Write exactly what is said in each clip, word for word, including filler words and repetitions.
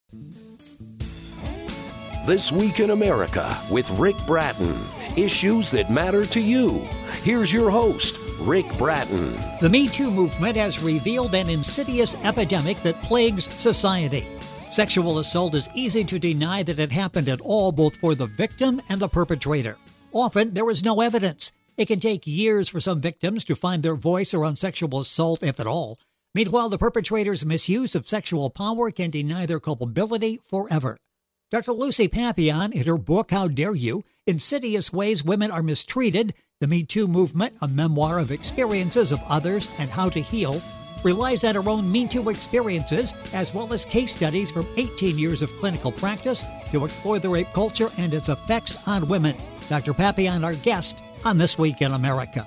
This Week in America with Rick Bratton. Issues that matter to you. Here's your host, Rick Bratton. The Me Too movement has revealed an insidious epidemic that plagues society. Sexual assault is easy to deny that it happened at all, both for the victim and the perpetrator. Often, there is no evidence. It can take years for some victims to find their voice around sexual assault, if at all. Meanwhile, the perpetrator's misuse of sexual power can deny their culpability forever. Doctor Lucy Papillon, in her book, How Dare You? Insidious Ways Women Are Mistreated, The Me Too Movement, a memoir of experiences of others and how to heal, relies on her own Me Too experiences, as well as case studies from eighteen years of clinical practice to explore the rape culture and its effects on women. Doctor Papillon, our guest on This Week in America.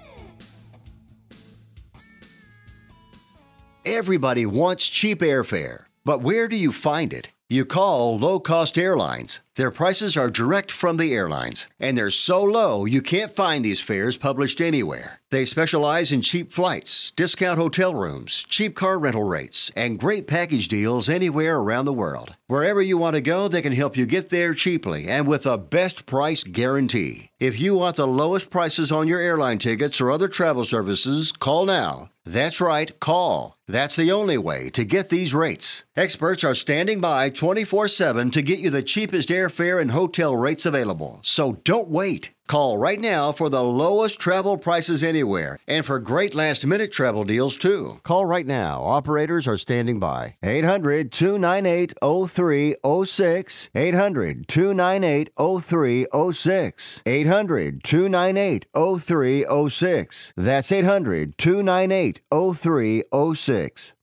Everybody wants cheap airfare, but where do you find it? You call low-cost airlines. Their prices are direct from the airlines, and they're so low you can't find these fares published anywhere. They specialize in cheap flights, discount hotel rooms, cheap car rental rates, and great package deals anywhere around the world. Wherever you want to go, they can help you get there cheaply and with a best price guarantee. If you want the lowest prices on your airline tickets or other travel services, call now. That's right, call. That's the only way to get these rates. Experts are standing by twenty-four seven to get you the cheapest airfare and hotel rates available. So don't wait. Call right now for the lowest travel prices anywhere and for great last-minute travel deals, too. Call right now. Operators are standing by. eight hundred, two nine eight, oh three oh six. eight hundred, two nine eight, oh three oh six. eight hundred, two nine eight, oh three oh six. That's eight hundred, two nine eight, oh three oh six.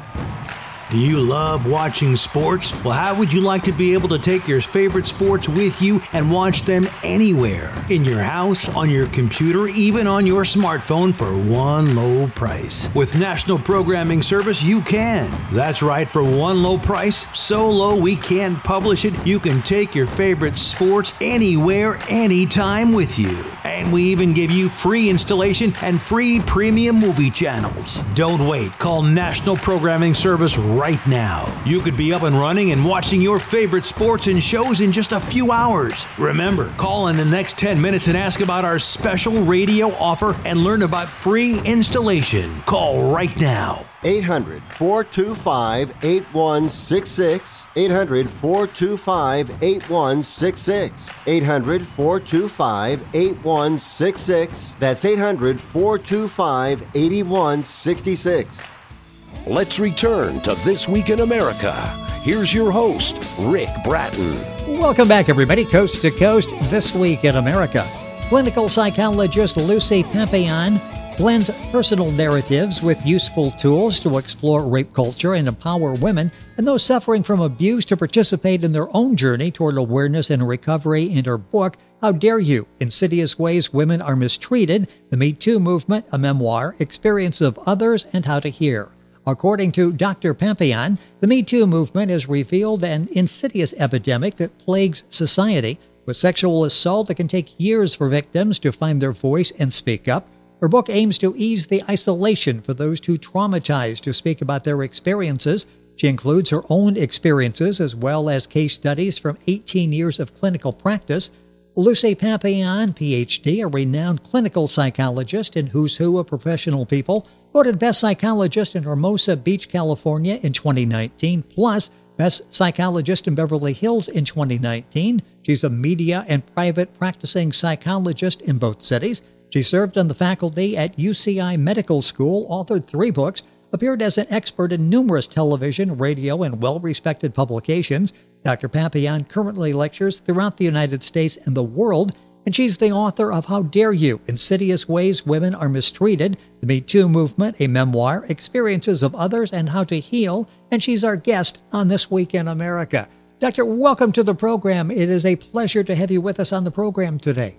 Do you love watching sports? Well, how would you like to be able to take your favorite sports with you and watch them anywhere? In your house, on your computer, even on your smartphone for one low price. With National Programming Service, you can. That's right, for one low price, so low we can't publish it, you can take your favorite sports anywhere, anytime with you. And we even give you free installation and free premium movie channels. Don't wait. Call National Programming Service right Right now. You could be up and running and watching your favorite sports and shows in just a few hours. Remember, call in the next ten minutes and ask about our special radio offer and learn about free installation. Call right now. eight hundred, four two five, eight one six six. eight hundred, four two five, eight one six six. eight hundred, four two five, eight one six six. That's eight hundred, four two five, eight one six six. Let's return to This Week in America. Here's your host, Rick Bratton. Welcome back, everybody, coast to coast, This Week in America. Clinical psychologist Lucy Papillon blends personal narratives with useful tools to explore rape culture and empower women and those suffering from abuse to participate in their own journey toward awareness and recovery. In her book, How Dare You? Insidious Ways Women Are Mistreated, The Me Too Movement, a memoir, experience of others, and how to heal. According to Doctor Papillon, the Me Too movement has revealed an insidious epidemic that plagues society. With sexual assault, it can take years for victims to find their voice and speak up. Her book aims to ease the isolation for those too traumatized to speak about their experiences. She includes her own experiences as well as case studies from eighteen years of clinical practice. Lucy Papillon, P H D, a renowned clinical psychologist and who's who of professional people, voted Best Psychologist in Hermosa Beach, California in twenty nineteen, plus Best Psychologist in Beverly Hills in twenty nineteen. She's a media and private practicing psychologist in both cities. She served on the faculty at U C I Medical School, authored three books, appeared as an expert in numerous television, radio, and well-respected publications. Doctor Papillon currently lectures throughout the United States and the world, and she's the author of How Dare You? Insidious Ways Women Are Mistreated, The Me Too Movement, a memoir, experiences of others, and how to heal, and she's our guest on This Week in America. Doctor, welcome to the program. It is a pleasure to have you with us on the program today.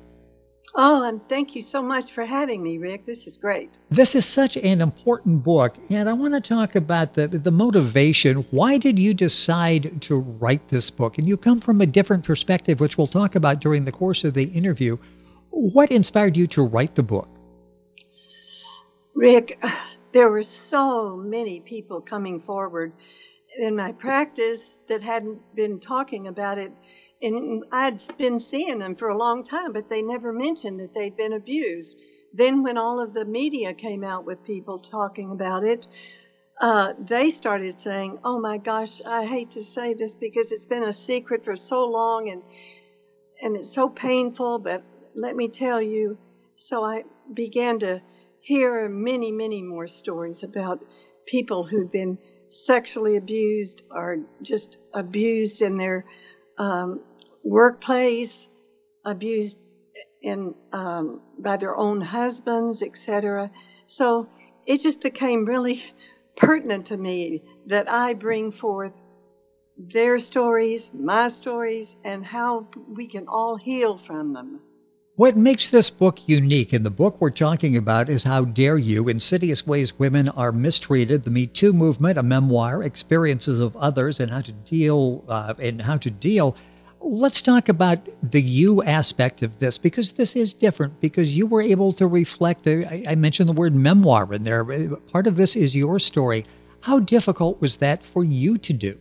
Oh, and thank you so much for having me, Rick. This is great. This is such an important book, and I want to talk about the, the motivation. Why did you decide to write this book? And you come from a different perspective, which we'll talk about during the course of the interview. What inspired you to write the book? Rick, there were so many people coming forward in my practice that hadn't been talking about it. And I'd been seeing them for a long time, but they never mentioned that they'd been abused. Then when all of the media came out with people talking about it, uh, they started saying, oh my gosh, I hate to say this because it's been a secret for so long and and it's so painful, but let me tell you. So I began to hear many, many more stories about people who'd been sexually abused or just abused in their um, workplace, abused in um, by their own husbands, et cetera. So it just became really pertinent to me that I bring forth their stories, my stories, and how we can all heal from them. What makes this book unique, and the book we're talking about is How Dare You? Insidious Ways Women Are Mistreated, the Me Too Movement, a memoir, experiences of others, and how to deal uh, and how to deal. Let's talk about the you aspect of this, because this is different, because you were able to reflect. I, I mentioned the word memoir in there. Part of this is your story. How difficult was that for you to do?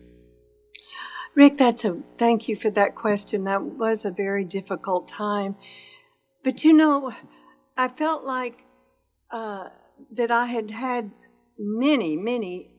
Rick, that's a thank you for that question. That was a very difficult time. But, you know, I felt like uh, that I had had many, many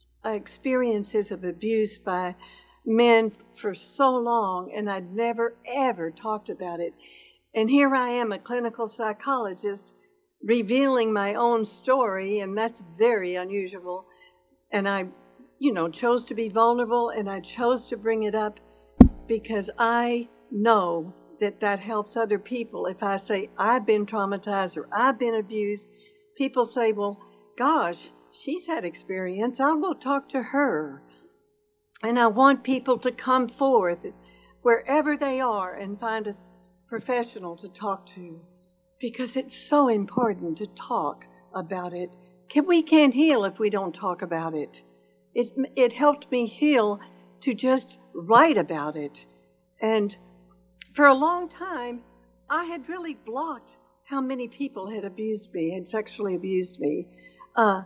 experiences of abuse by men for so long, and I'd never, ever talked about it. And here I am, a clinical psychologist, revealing my own story, and that's very unusual. And I, you know, chose to be vulnerable, and I chose to bring it up because I know that that helps other people. If I say I've been traumatized or I've been abused, people say, well, gosh, she's had experience. I'll go talk to her. And I want people to come forth wherever they are and find a professional to talk to, because it's so important to talk about it. Can, we can't heal if we don't talk about it. It, it helped me heal to just write about it. And for a long time, I had really blocked how many people had abused me, had sexually abused me. Uh,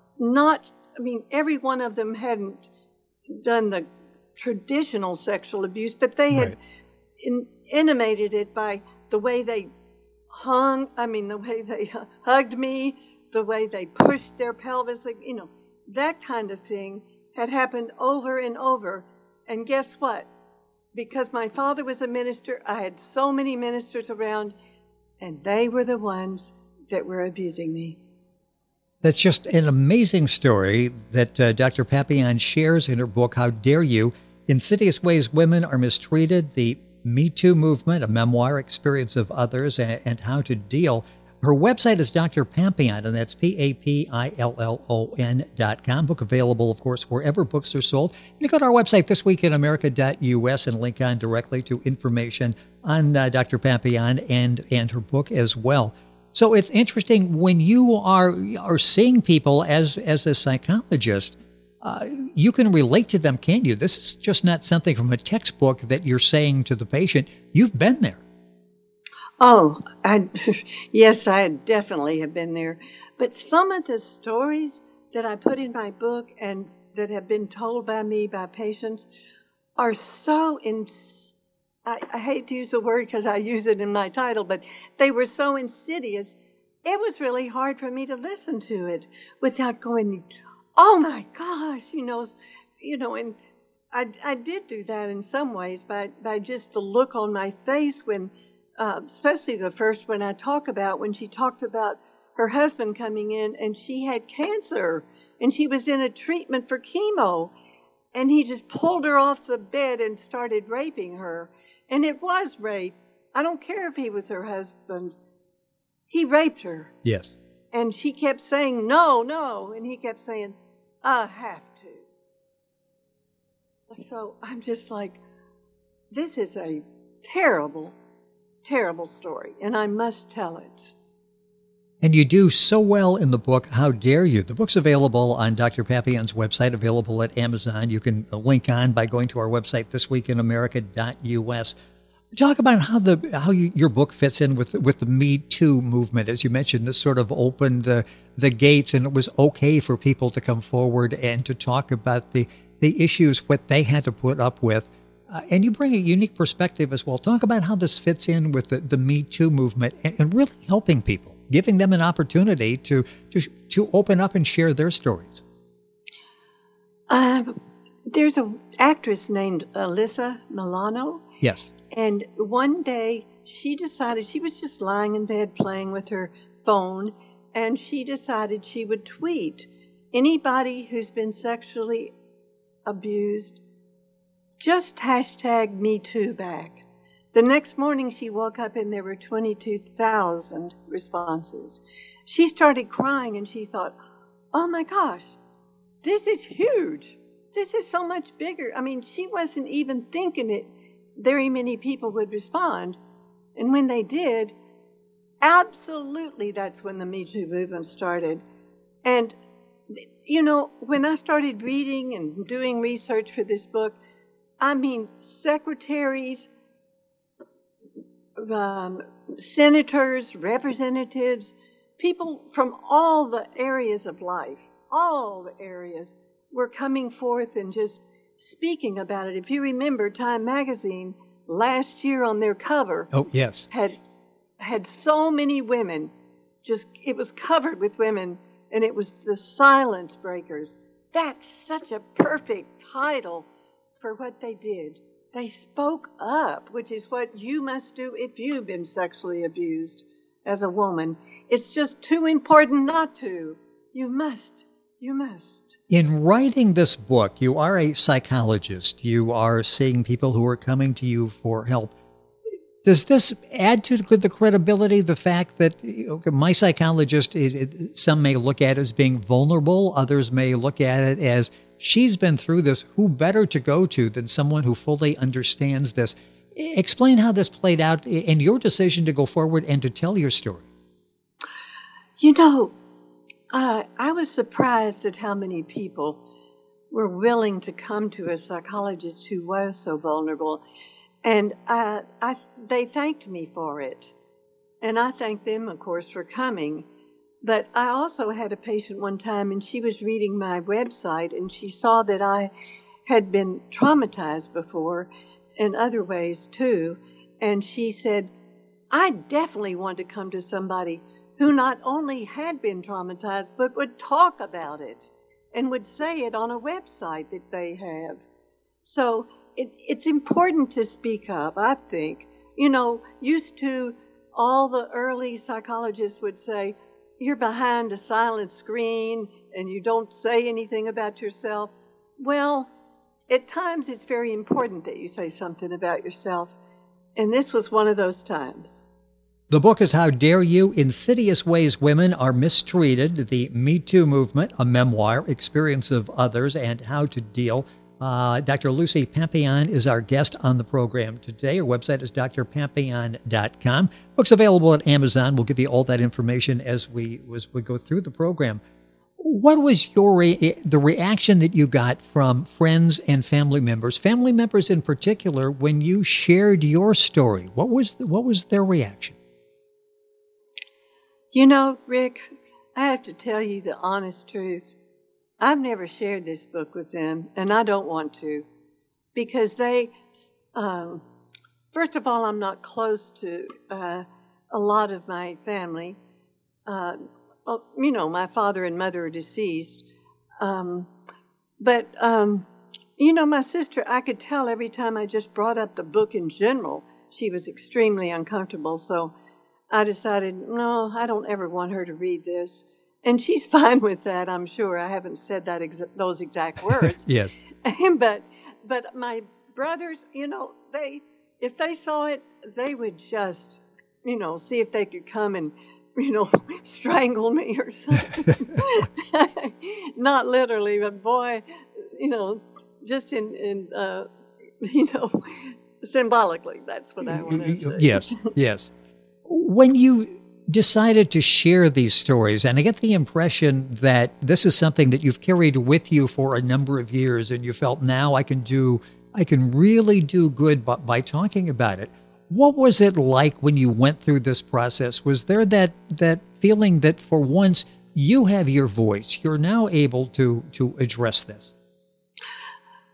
not, I mean, every one of them hadn't done the traditional sexual abuse, but they had right. in, intimated it by the way they hung, I mean, the way they hugged me, the way they pushed their pelvis, you know, that kind of thing had happened over and over. And guess what? Because my father was a minister, I had so many ministers around, and they were the ones that were abusing me. That's just an amazing story that uh, Doctor Papillon shares in her book, How Dare You? Insidious Ways Women Are Mistreated, the Me Too Movement, a memoir, experience of others, and, and how to deal. Her website is Doctor Papillon, and that's P A P I L L O N dot com. Book available, of course, wherever books are sold. You go to our website, this week in america dot U S, and link on directly to information on uh, Doctor Papillon and, and her book as well. So it's interesting when you are are seeing people as, as a psychologist, uh, you can relate to them, can't you? This is just not something from a textbook that you're saying to the patient. You've been there. Oh, I, yes, I definitely have been there. But some of the stories that I put in my book and that have been told by me by patients are so, ins- I, I hate to use the word because I use it in my title, but they were so insidious, it was really hard for me to listen to it without going, oh my gosh, you know, you know, and I, I did do that in some ways by, by just the look on my face when, Uh, especially the first one I talk about, when she talked about her husband coming in and she had cancer and she was in a treatment for chemo, and he just pulled her off the bed and started raping her. And it was rape. I don't care if he was her husband. He raped her. Yes. And she kept saying, no, no. And he kept saying, I have to. So I'm just like, this is a terrible terrible story, and I must tell it. And you do so well in the book, How Dare You? The book's available on Doctor Papillon's website, available at Amazon. You can link on by going to our website, this week in america dot U S. Talk about how the how you, your book fits in with with the Me Too movement. As you mentioned, this sort of opened the, the gates, and it was okay for people to come forward and to talk about the the issues, what they had to put up with. Uh, and you bring a unique perspective as well. Talk about how this fits in with the, the Me Too movement and, and really helping people, giving them an opportunity to to, to open up and share their stories. Um, there's an actress named Alyssa Milano. Yes. And one day she decided, she was just lying in bed playing with her phone, and she decided she would tweet anybody who's been sexually abused, just hashtag Me Too back. The next morning she woke up and there were twenty-two thousand responses. She started crying and she thought, oh my gosh, this is huge. This is so much bigger. I mean, she wasn't even thinking it very many people would respond. And when they did, absolutely that's when the Me Too movement started. And, you know, when I started reading and doing research for this book, I mean, secretaries, um, senators, representatives, people from all the areas of life, all the areas, were coming forth and just speaking about it. If you remember, Time magazine last year on their cover, oh yes, had had so many women. Just it was covered with women, and it was the Silence Breakers. That's such a perfect title for what they did. They spoke up, which is what you must do if you've been sexually abused as a woman. It's just too important not to. You must. You must. In writing this book, you are a psychologist. You are seeing people who are coming to you for help. Does this add to the credibility, the fact that okay, my psychologist, it, it, some may look at it as being vulnerable, others may look at it as she's been through this, who better to go to than someone who fully understands this? Explain how this played out in your decision to go forward and to tell your story. You know, Uh, I was surprised at how many people were willing to come to a psychologist who was so vulnerable. And I, I, they thanked me for it. And I thanked them, of course, for coming. But I also had a patient one time, and she was reading my website, and she saw that I had been traumatized before in other ways, too. And she said, I definitely want to come to somebody who not only had been traumatized, but would talk about it and would say it on a website that they have. So it, it's important to speak up, I think. You know, used to, all the early psychologists would say, you're behind a silent screen and you don't say anything about yourself. Well, at times it's very important that you say something about yourself. And this was one of those times. The book is How Dare You? Insidious Ways Women Are Mistreated, the Me Too Movement, a memoir, experience of others, and how to deal. Uh, Doctor Lucy Papillon is our guest on the program today. Her website is d r papillon dot com. Book's available at Amazon. We'll give you all that information as we as we go through the program. What was your re- the reaction that you got from friends and family members, family members in particular, when you shared your story? What was the, what was their reaction? You know, Rick, I have to tell you the honest truth. I've never shared this book with them, and I don't want to, because they, um, first of all, I'm not close to uh, a lot of my family. Uh, you know, my father and mother are deceased. Um, but, um, you know, my sister, I could tell every time I just brought up the book in general, she was extremely uncomfortable. So I decided, no, I don't ever want her to read this. And she's fine with that, I'm sure. I haven't said that ex- those exact words. Yes. but but my brothers, you know, they if they saw it, they would just, you know, see if they could come and, you know, strangle me or something. Not literally, but boy, you know, just in, in uh, you know, symbolically, that's what I want to say. Yes, yes. When you decided to share these stories, and I get the impression that this is something that you've carried with you for a number of years, and you felt now I can do, I can really do good by, by talking about it. What was it like when you went through this process? Was there that that feeling that for once you have your voice, you're now able to to address this?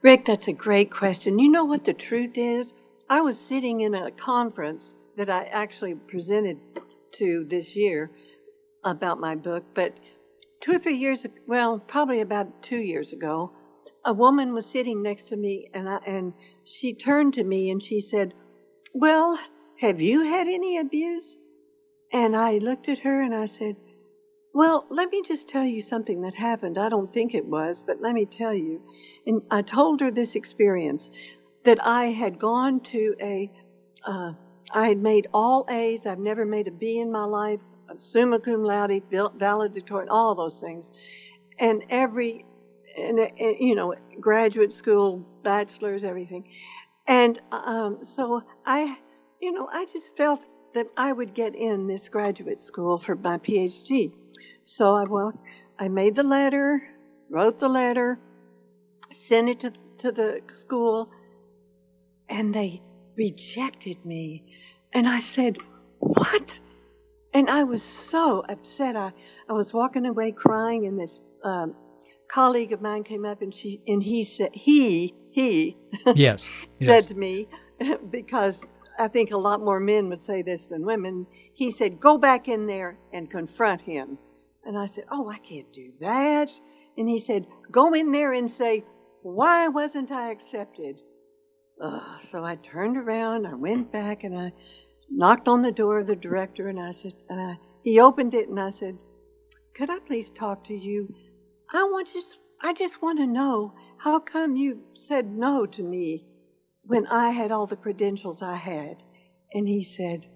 Rick, that's a great question. You know what the truth is? I was sitting in a conference that I actually presented to this year about my book, but two or three years, well, probably about two years ago, a woman was sitting next to me, and I, and she turned to me and she said, "Well, have you had any abuse?" And I looked at her and I said, "Well, let me just tell you something that happened. I don't think it was, but let me tell you." And I told her this experience, that I had gone to a, uh, I had made all A's. I've never made a B in my life, summa cum laude, valedictorian, all of those things. And every, and, and, you know, graduate school, bachelor's, everything. And um, so I, you know, I just felt that I would get in this graduate school for my P H D. So I, well, I made the letter, wrote the letter, sent it to, to the school, and they rejected me. And I said, "What?" And I was so upset. I, I was walking away crying, and this um, colleague of mine came up, and she and he said, he, he yes, said yes. to me, because I think a lot more men would say this than women, he said, "Go back in there and confront him." And I said, "Oh, I can't do that." And he said, "Go in there and say, why wasn't I accepted?" Uh, so I turned around, I went back, and I knocked on the door of the director, and I said, and I, he opened it, and I said, "Could I please talk to you? I want just, I just want to know, how come you said no to me when I had all the credentials I had?" And he said,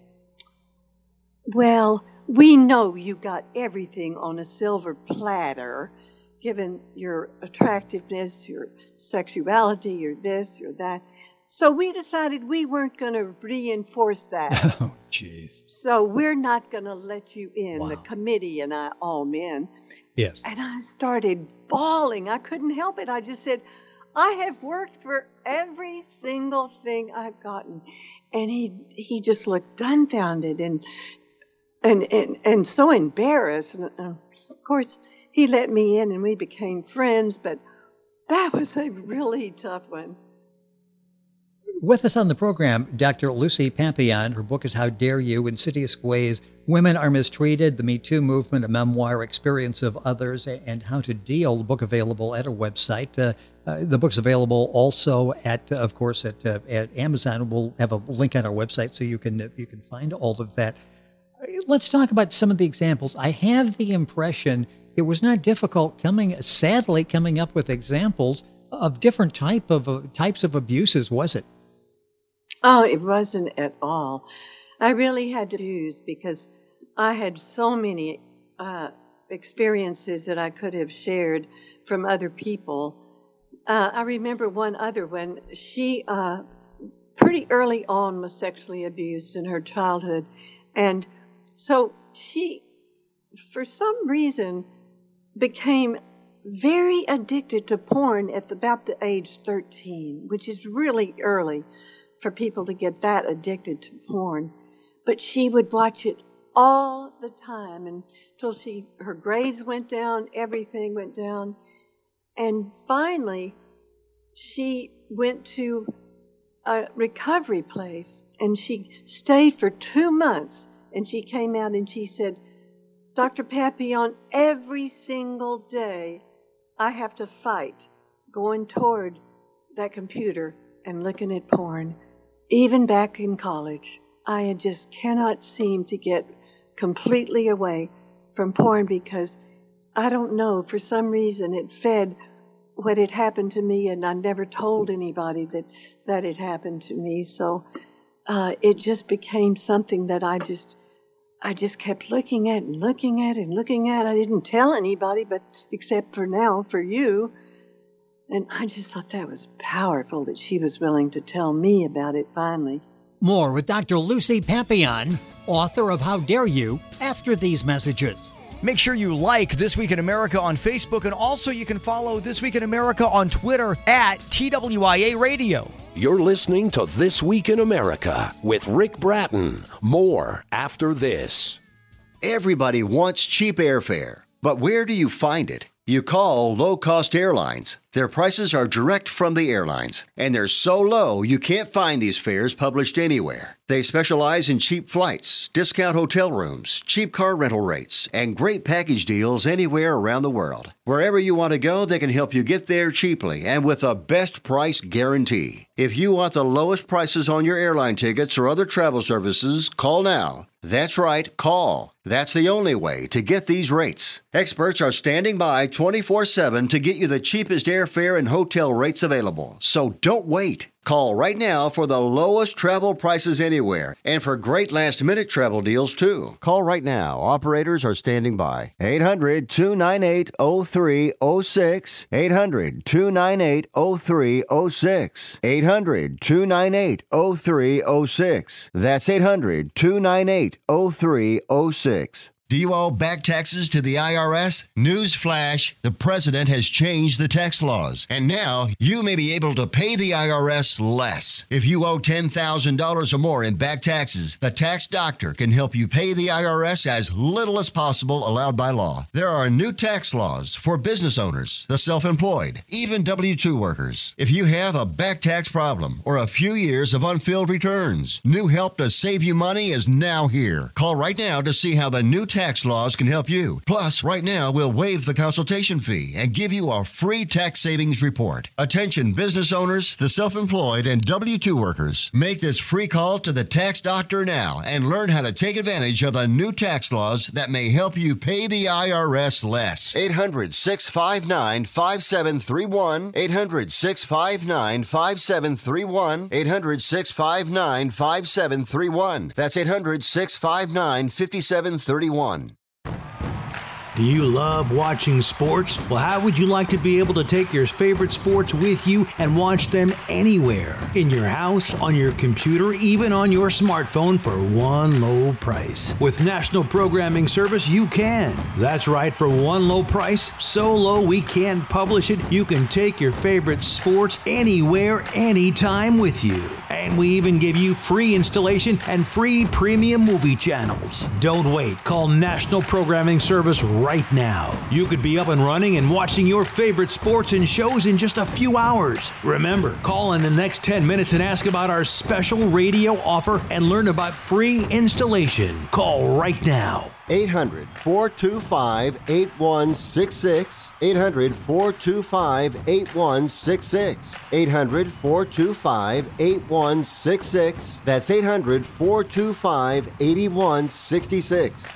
"Well, we know you got everything on a silver platter, given your attractiveness, your sexuality, your this, your that. So we decided we weren't going to reinforce that. Oh, jeez. So we're not going to let you in." Wow. The committee and I, all men. Yes. And I started bawling. I couldn't help it. I just said, "I have worked for every single thing I've gotten." And he he just looked dumbfounded and and and, and so embarrassed. And, uh, of course, he let me in and we became friends, but that was a really tough one. With us on the program, Doctor Lucy Papillon. Her book is How Dare You? Insidious Ways Women Are Mistreated, the Me Too Movement, a memoir, experience of others, and how to deal. The book available at her website. Uh, uh, the book's available also at, uh, of course, at uh, at Amazon. We'll have a link on our website so you can uh, you can find all of that. Let's talk about some of the examples. I have the impression it was not difficult coming, sadly, coming up with examples of different type of uh, types of abuses, was it? Oh, it wasn't at all. I really had to choose because I had so many uh, experiences that I could have shared from other people. Uh, I remember one other one. She uh, pretty early on was sexually abused in her childhood. And so she, for some reason, became very addicted to porn at about the age thirteen, which is really early for people to get that addicted to porn. But she would watch it all the time until she her grades went down, everything went down. And finally, she went to a recovery place and she stayed for two months. And she came out and she said, "Doctor Papillon, every single day I have to fight going toward that computer and looking at porn. Even back in college, I just cannot seem to get completely away from porn because I don't know, for some reason it fed what had happened to me, and I never told anybody that that had happened to me. So uh, it just became something that I just I just kept looking at and looking at and looking at. I didn't tell anybody, but except for now, for you. And I just thought that was powerful that she was willing to tell me about it finally. More with Doctor Lucy Papillon, author of How Dare You, after these messages. Make sure you like This Week in America on Facebook, and also you can follow This Week in America on Twitter at T W I A Radio. You're listening to This Week in America with Rick Bratton. More after this. Everybody wants cheap airfare, but where do you find it? You call Low Cost Airlines. Their prices are direct from the airlines, and they're so low you can't find these fares published anywhere. They specialize in cheap flights, discount hotel rooms, cheap car rental rates, and great package deals anywhere around the world. Wherever you want to go, they can help you get there cheaply and with a best price guarantee. If you want the lowest prices on your airline tickets or other travel services, call now. That's right, call. That's the only way to get these rates. Experts are standing by twenty-four seven to get you the cheapest airfare and hotel rates available. So don't wait. Call right now for the lowest travel prices anywhere and for great last-minute travel deals, too. Call right now. Operators are standing by. eight hundred, two nine eight, oh three oh six. eight hundred, two nine eight, oh three oh six. eight hundred, two nine eight, oh three oh six. That's eight hundred, two nine eight, oh three oh six. Do you owe back taxes to the I R S? Newsflash, the president has changed the tax laws, and now you may be able to pay the I R S less. If you owe ten thousand dollars or more in back taxes, the tax doctor can help you pay the I R S as little as possible allowed by law. There are new tax laws for business owners, the self-employed, even W two workers. If you have a back tax problem or a few years of unfilled returns, new help to save you money is now here. Call right now to see how the new tax Tax laws can help you. Plus, right now, we'll waive the consultation fee and give you a free tax savings report. Attention business owners, the self-employed, and W two workers. Make this free call to the tax doctor now and learn how to take advantage of the new tax laws that may help you pay the I R S less. eight hundred, six five nine, five seven three one. eight hundred, six five nine, five seven three one. eight hundred, six five nine, five seven three one. That's eight hundred, six five nine, five seven three one. Do you love watching sports? Well, how would you like to be able to take your favorite sports with you and watch them anywhere? In your house, on your computer, even on your smartphone for one low price. With National Programming Service, you can. That's right, for one low price, so low we can't publish it, you can take your favorite sports anywhere, anytime with you. And we even give you free installation and free premium movie channels. Don't wait. Call National Programming Service right now. You could be up and running and watching your favorite sports and shows in just a few hours. Remember, call in the next ten minutes and ask about our special radio offer and learn about free installation. Call right now. eight hundred, four two five, eight one six six. eight hundred, four two five, eight one six six. eight hundred, four two five, eight one six six. That's eight hundred, four two five, eight one six six.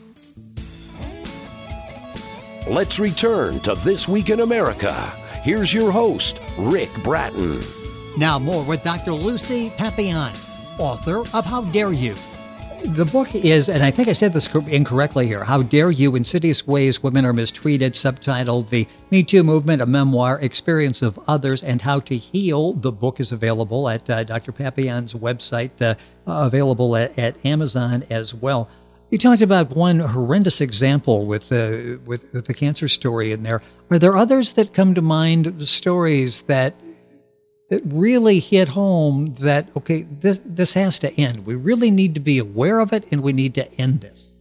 Let's return to This Week in America. Here's your host, Rick Bratton. Now more with Doctor Lucy Papillon, author of How Dare You? The book is, and I think I said this incorrectly here, How Dare You? Insidious Ways Women Are Mistreated, subtitled The Me Too Movement, a Memoir, Experience of Others, and How to Heal. The book is available at uh, Doctor Papillon's website, uh, available at, at Amazon as well. You talked about one horrendous example with, uh, with, with the cancer story in there. Are there others that come to mind, stories that that really hit home that, okay, this, this has to end. We really need to be aware of it, and we need to end this?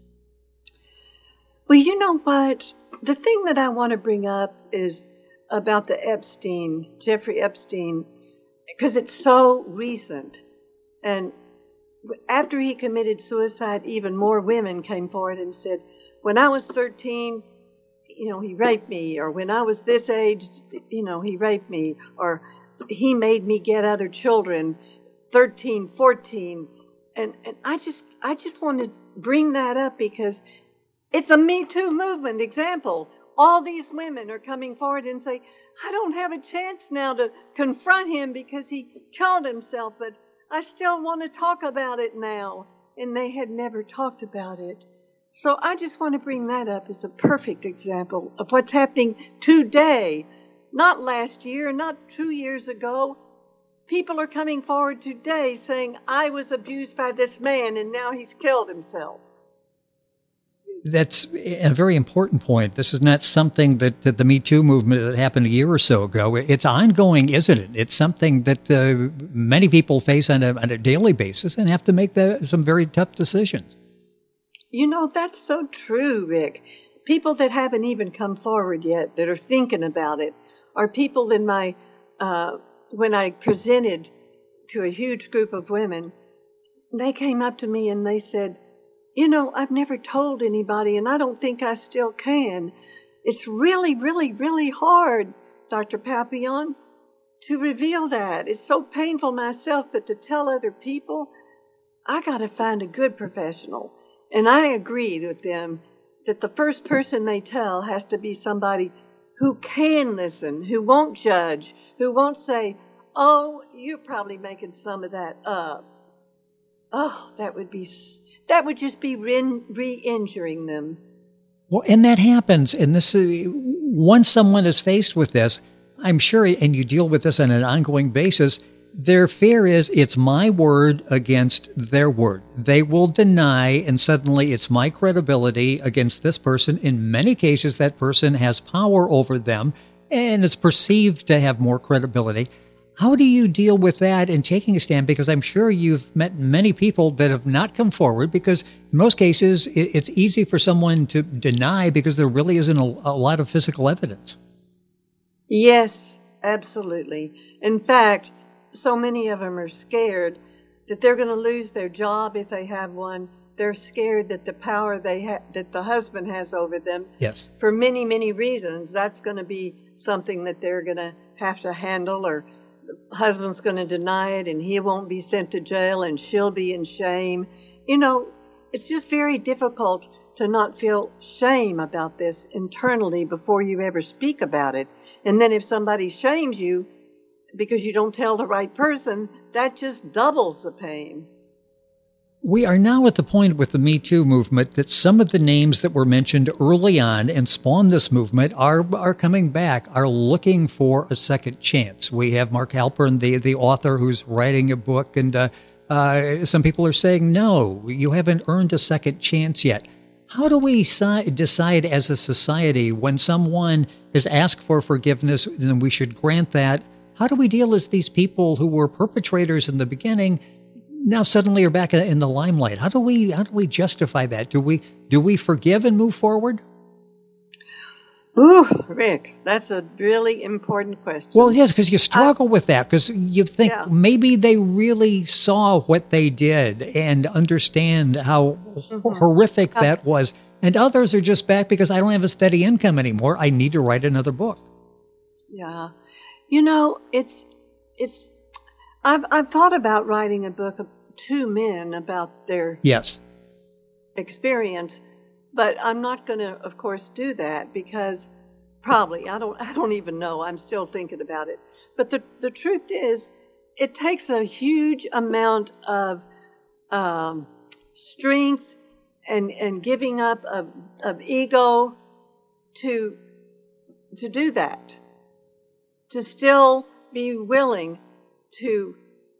Well, you know what? The thing that I want to bring up is about the Epstein, Jeffrey Epstein, because it's so recent. And after he committed suicide, even more women came forward and said, when I was thirteen, you know, he raped me, or when I was this age, you know, he raped me, or he made me get other children, thirteen, fourteen. And, and I just, I just want to bring that up because it's a Me Too movement example. All these women are coming forward and say, I don't have a chance now to confront him because he killed himself, but I still want to talk about it now. And they had never talked about it. So I just want to bring that up as a perfect example of what's happening today. Not last year, not two years ago. People are coming forward today saying, I was abused by this man and now he's killed himself. That's a very important point. This is not something that, that the Me Too movement that happened a year or so ago. It's ongoing, isn't it? It's something that uh, many people face on a, on a daily basis and have to make the, some very tough decisions. You know, that's so true, Rick. people that haven't even come forward yet, that are thinking about it, are people in my, uh, when I presented to a huge group of women, they came up to me and they said, you know, I've never told anybody, and I don't think I still can. It's really, really, really hard, Doctor Papillon, to reveal that. It's so painful myself, but to tell other people, I got to find a good professional. And I agree with them that the first person they tell has to be somebody who can listen, who won't judge, who won't say, oh, you're probably making some of that up. Oh, that would be, that would just be re-injuring them. Well, and that happens. And this, uh, once someone is faced with this, I'm sure, and you deal with this on an ongoing basis, their fear is it's my word against their word. They will deny, and suddenly it's my credibility against this person. In many cases, that person has power over them and is perceived to have more credibility. How do you deal with that and taking a stand? Because I'm sure you've met many people that have not come forward, because in most cases, it's easy for someone to deny because there really isn't a, a lot of physical evidence. Yes, absolutely. In fact, so many of them are scared that they're going to lose their job if they have one. They're scared that the power they ha- that the husband has over them, yes, for many, many reasons, that's going to be something that they're going to have to handle, or the husband's going to deny it and he won't be sent to jail and she'll be in shame. You know, it's just very difficult to not feel shame about this internally before you ever speak about it. And then if somebody shames you because you don't tell the right person, that just doubles the pain. We are now at the point with the Me Too movement that some of the names that were mentioned early on and spawned this movement are are coming back, are looking for a second chance. We have Mark Halpern, the, the author, who's writing a book, and uh, uh, some people are saying, no, you haven't earned a second chance yet. How do we si- decide as a society when someone is asked for forgiveness and we should grant that? How do we deal as these people who were perpetrators in the beginning now suddenly are back in the limelight? How do we how do we justify that? Do we do we forgive and move forward? Ooh, Rick, that's a really important question. Well, yes, because you struggle I, with that, because you think yeah. maybe they really saw what they did and understand how mm-hmm. horrific uh, that was. And others are just back because I don't have a steady income anymore. I need to write another book. Yeah. You know, it's it's I've I've thought about writing a book of two men about their yes experience, but I'm not going to, of course, do that because probably I don't I don't even know. I'm still thinking about it. But the the truth is, it takes a huge amount of um, strength and and giving up of of ego to to do that. To still be willing to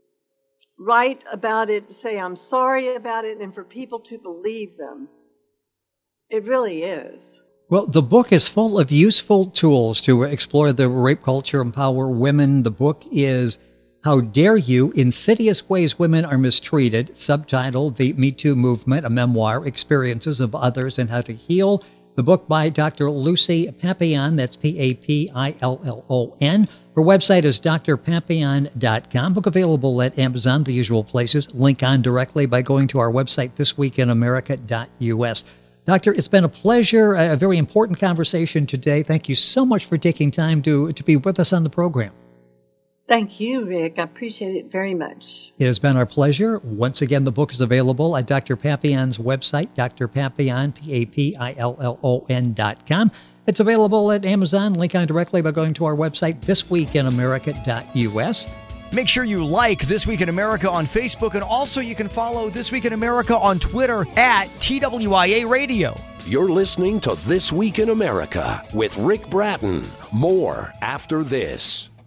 write about it, say I'm sorry about it, and for people to believe them. It really is. Well, the book is full of useful tools to explore the rape culture, empower women. The book is How Dare You? Insidious Ways Women Are Mistreated, subtitled The Me Too Movement, a memoir, experiences of others and how to heal. The book by Doctor Lucy Papillon, that's P A P I L L O N. Her website is d r papillon dot com. Book available at Amazon, the usual places. Link on directly by going to our website, this week in america dot u s. Doctor, it's been a pleasure, a very important conversation today. Thank you so much for taking time to, to be with us on the program. Thank you, Rick. I appreciate it very much. It has been our pleasure. Once again, the book is available at Doctor Papillon's website, D R Papillon, P A P I L L O N dot com. It's available at Amazon. Link on directly by going to our website, this week in america dot u s. Make sure you like This Week in America on Facebook, and also you can follow This Week in America on Twitter at T W I A Radio. You're listening to This Week in America with Rick Bratton. More after this.